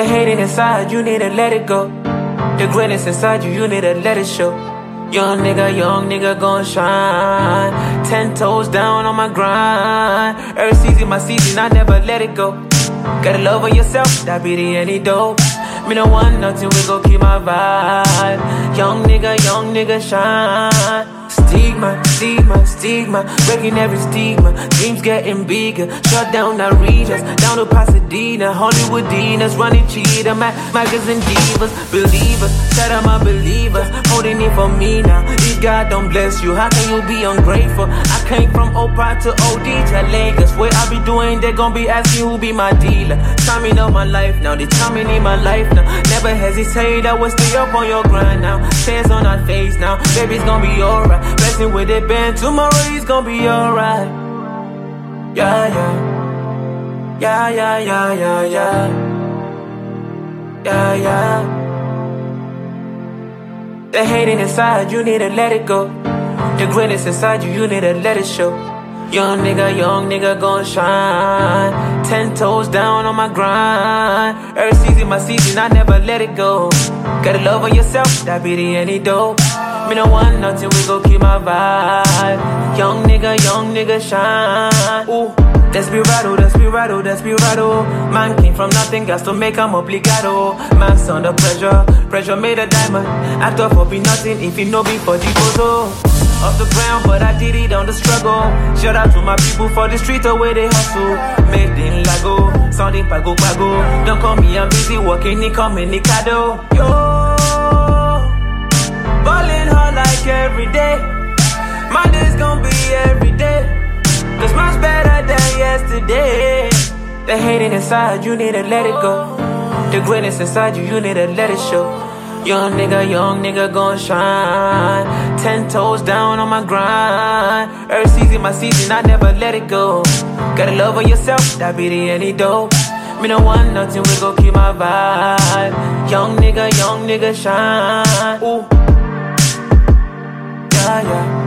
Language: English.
hating inside, you need to let it go. The greatness inside you, you need to let it show. Young nigga gon' shine. 10 toes down on my grind. Every season, my season, I never let it go. Gotta love on yourself, that be the antidote. Me no want nothing, we gon' keep my vibe. Young nigga shine. Stigma, breaking every stigma. Dreams getting bigger, shut down our regions. Down to Pasadena, Hollywood Dinas, running cheetah, magazine divas, believers, said I'm a believer, holding it for me now. If God don't bless you, how can you be ungrateful? I came from Oprah to OD to Lagos. What I be doing, they gon' be asking who be my dealer. Timing of my life now, they timing in my life now. Never hesitate, I will stay up on your grind now. Tears on our face now, baby's gon' be alright. Blessing with it been, tomorrow he's gon' be alright. Yeah. The hating inside, you need to let it go. The greatness inside you, you need to let it show. Young nigga gon' shine. 10 toes down on my grind. Every season, my season, I never let it go. Gotta love on yourself, that be the antidote. Me no want nothing, we gon' keep my vibe. Young nigga shine. Ooh, desperado. Man came from nothing, got to make him obligado. Man's under pressure made a diamond. Act up for be nothing, if you know be for the photo. Off the ground, but I did it on the struggle. Shout out to my people for the street where they hustle. Made in Lago, sounding pago. Don't call me, I'm busy working, it come in Nikado. Yo, ballin' hard like every day. My day's gon' be every day. Cause mine's better than yesterday. The hating inside, you need to let it go. The greatness inside you, you need to let it show. Young nigga gon' shine. 10 toes down on my grind. Every season, my season, I never let it go. Gotta love on yourself, that be the antidote. Me no want nothing, we gon' keep my vibe. Young nigga shine. Ooh. Yeah.